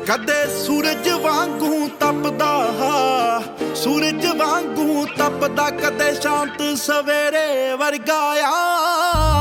ਕਦੇ ਸੂਰਜ ਵਾਂਗੂ ਤਪਦਾ, ਸੂਰਜ ਵਾਂਗੂ ਤਪਦਾ, ਕਦੇ ਸ਼ਾਂਤ ਸਵੇਰੇ ਵਰਗਾ ਆ।